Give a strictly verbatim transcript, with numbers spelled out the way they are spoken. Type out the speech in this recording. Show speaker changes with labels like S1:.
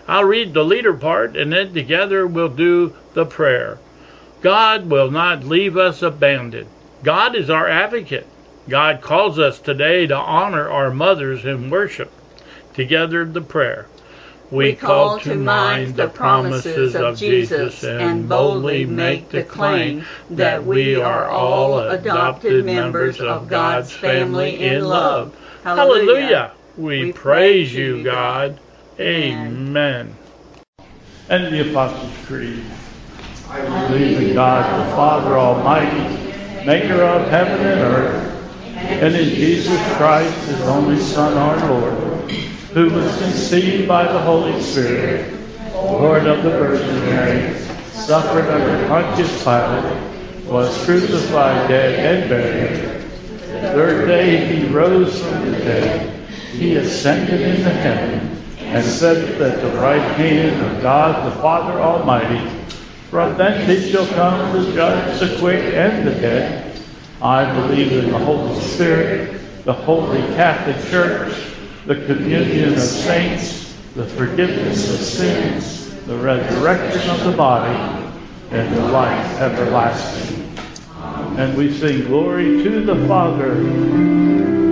S1: I'll read the leader part, and then together we'll do the prayer. God will not leave us abandoned. God is our advocate. God calls us today to honor our mothers in worship. Together the prayer.
S2: We call to mind the promises of Jesus and boldly make the claim that we are all adopted members of God's family in love.
S1: Hallelujah. We praise you, God. Amen.
S3: And the Apostles' Creed. I believe in God the Father Almighty, maker of heaven and earth, and in Jesus Christ, his only Son, our Lord, who was conceived by the Holy Spirit, born of the Virgin Mary, suffered under Pontius Pilate, was crucified, dead, and buried. The third day he rose from the dead. He ascended into heaven, and sat at the right hand of God the Father Almighty. From thence he shall come to judge the quick and the dead. I believe in the Holy Spirit, the Holy Catholic Church, the communion of saints, the forgiveness of sins, the resurrection of the body, and the life everlasting. And we sing glory to the Father,